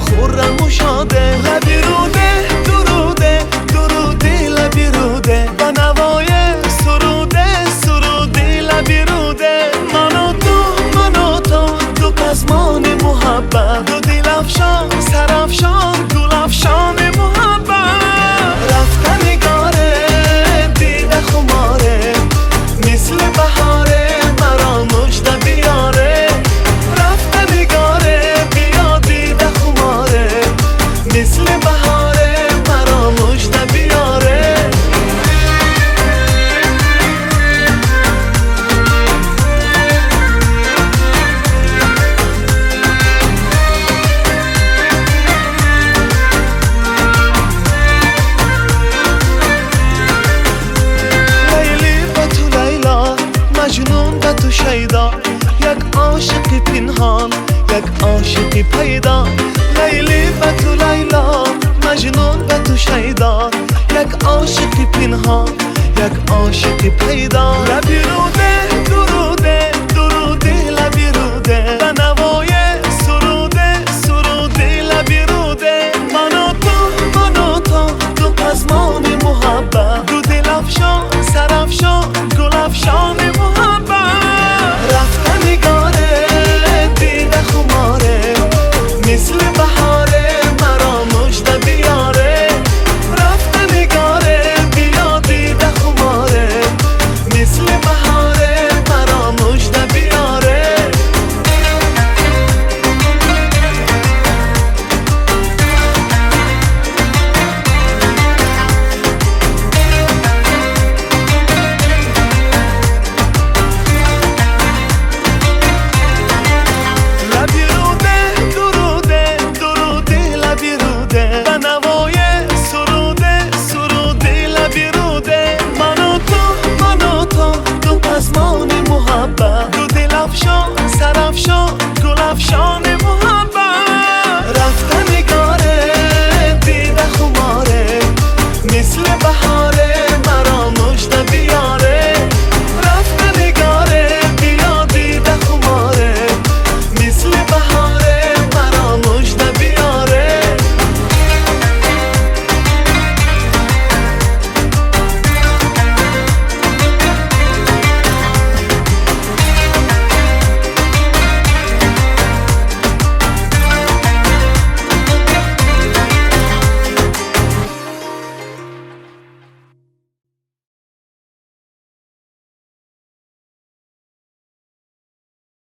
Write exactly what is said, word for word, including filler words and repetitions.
خورم و شاده. لبی روده دروده درودی لبی روده با نوای سروده سرودی لبی روده. من و تو من و تو دو پزمان محبت دو دل افشان سر افشان گل افشان محبت. رفته نگاره دیده خماره مثل بهاره مرا مجده بیاره. رفته نگاره بیا دیده خماره مثل بهاره مرا مجده بیاره. مجنون به تو شیدا یک عاشق پنهان یک عاشق پیدا. لیلی به تو لیلا مجنون به تو شیدا یک عاشق پنهان یک عاشق پیدا. لبی روده دروده درودی لبی روده